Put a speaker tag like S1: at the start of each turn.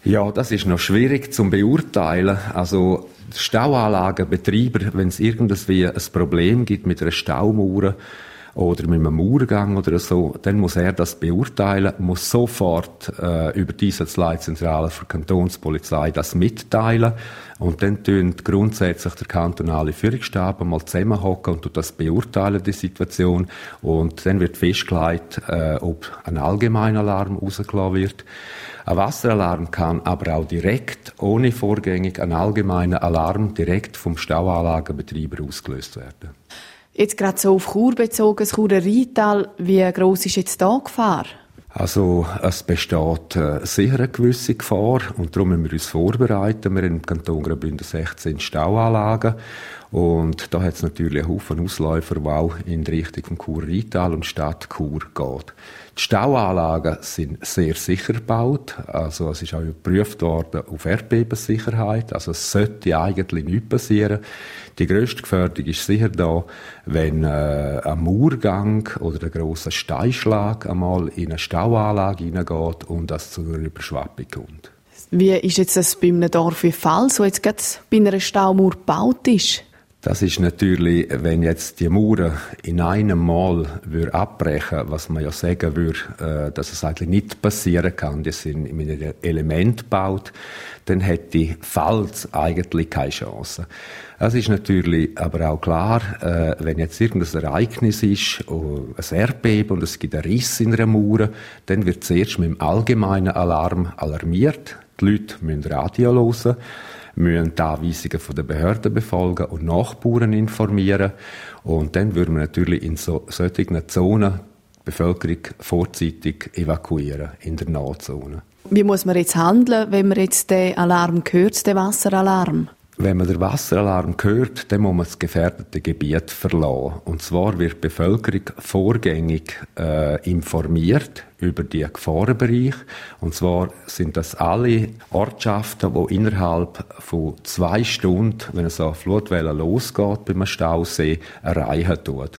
S1: Ja, das ist noch schwierig zu beurteilen. Also Stauanlagenbetreiber, wenn es irgendwie ein Problem gibt mit einer Staumauer oder mit einem Mauergang oder so, dann muss er das beurteilen, muss sofort über die Einsatzleitzentrale für die Kantonspolizei das mitteilen und dann tun grundsätzlich der kantonale Führungsstab mal zusammenhocken und tut das beurteilen, die Situation, und dann wird festgelegt, ob ein Allgemeinalarm rausgelassen wird. Ein Wasseralarm kann aber auch direkt, ohne vorgängig einen allgemeinen Alarm, direkt vom Stauanlagenbetreiber ausgelöst werden.
S2: Jetzt gerade so auf Chur bezogen, das Churer Rheintal, wie gross ist jetzt da die Gefahr?
S1: Also es besteht sicher eine gewisse Gefahr und darum müssen wir uns vorbereiten. Wir haben im Kanton Graubünden 16 Stauanlagen und da hat es natürlich einen Haufen Ausläufer, die auch in die Richtung vom Churer Rheintal und Stadt Chur geht. Die Stauanlagen sind sehr sicher gebaut, also es ist auch überprüft worden auf Erdbebensicherheit, also es sollte eigentlich nichts passieren. Die grösste Gefährdung ist sicher da, wenn ein Mauergang oder ein grosser Steinschlag einmal in eine Stauanlage hineingeht und das zu einer Überschwappung kommt.
S2: Wie ist jetzt das bei einem Dorf wie Pfalz, wo jetzt gerade bei einer Staumauer gebaut ist?
S1: Das ist natürlich, wenn jetzt die Mauer in einem Mal abbrechen würde, was man ja sagen würde, dass es eigentlich nicht passieren kann, die sind in einem Element gebaut, dann hätte Pfalz eigentlich keine Chance. Es ist natürlich aber auch klar, wenn jetzt irgendein Ereignis ist, ein Erdbeben und es gibt einen Riss in einer Mauer, dann wird zuerst mit dem allgemeinen Alarm alarmiert. Die Leute müssen Radio hören, müssen die Anweisungen der Behörden befolgen und Nachbarn informieren. Und dann würden wir natürlich in solchen Zonen die Bevölkerung vorzeitig evakuieren, in der Notzone.
S2: Wie muss man jetzt handeln, wenn man jetzt den Alarm hört, den Wasseralarm? Wenn
S1: man den Wasseralarm hört, dann muss man das gefährdete Gebiet verlassen. Und zwar wird die Bevölkerung vorgängig informiert über die Gefahrenbereiche. Und zwar sind das alle Ortschaften, die innerhalb von 2 Stunden, wenn so eine Flutwelle losgeht bei einem Stausee, erreichen tut.